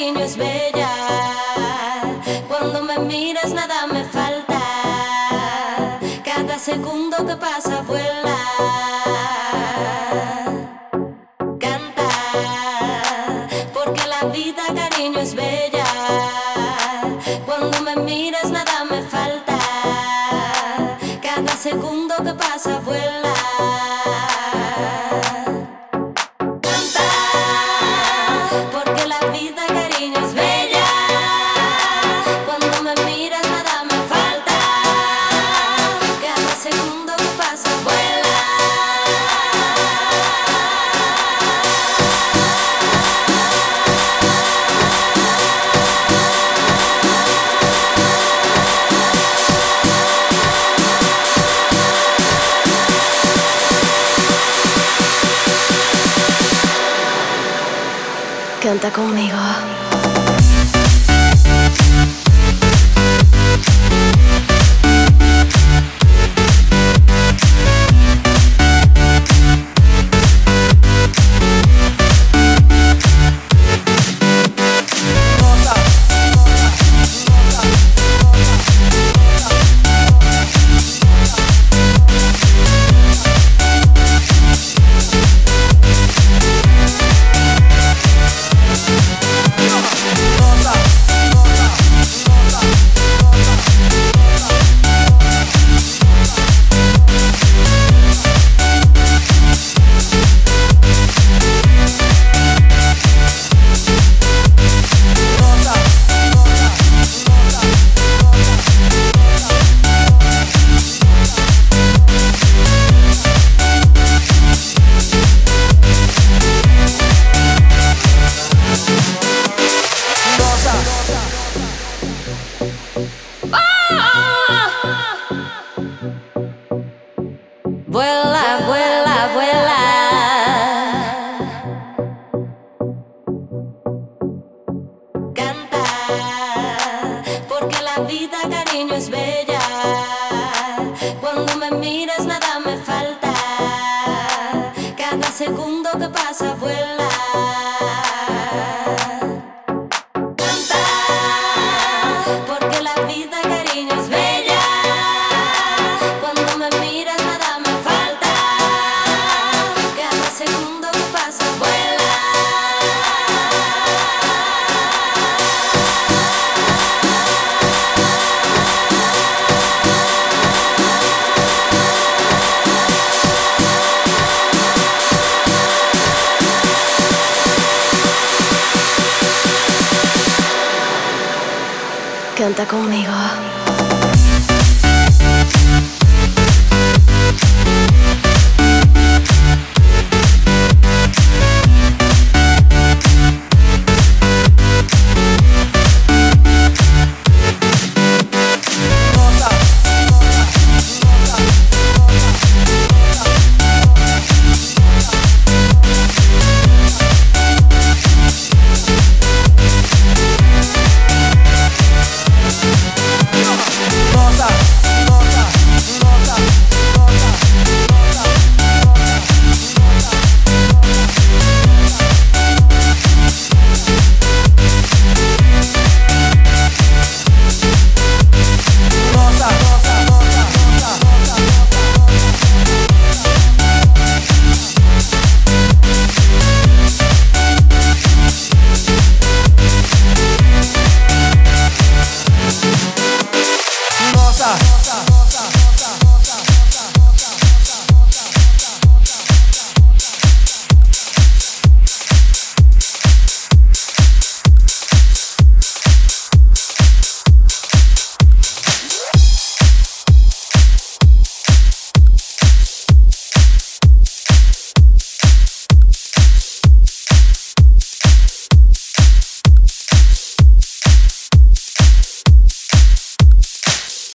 cariño es bella. Cuando me miras nada me falta. Cada segundo que pasa vuela. Canta, porque la vida, cariño, es bella. Cuando me miras nada me falta. Cada segundo que pasa vuela. Porque la vida, cariño, es bella. Cuando me miras nada me falta. Cada segundo que pasa vuela. Canta conmigo. Vuela, vuela, vuela. Canta, porque la vida, cariño, es bella. Cuando me miras nada me falta. Cada segundo que pasa vuela. Canta, porque la vida, cariño, es bella. Cuando me miras nada me falta. Cada segundo que pasa vuela. Canta conmigo. Nossa.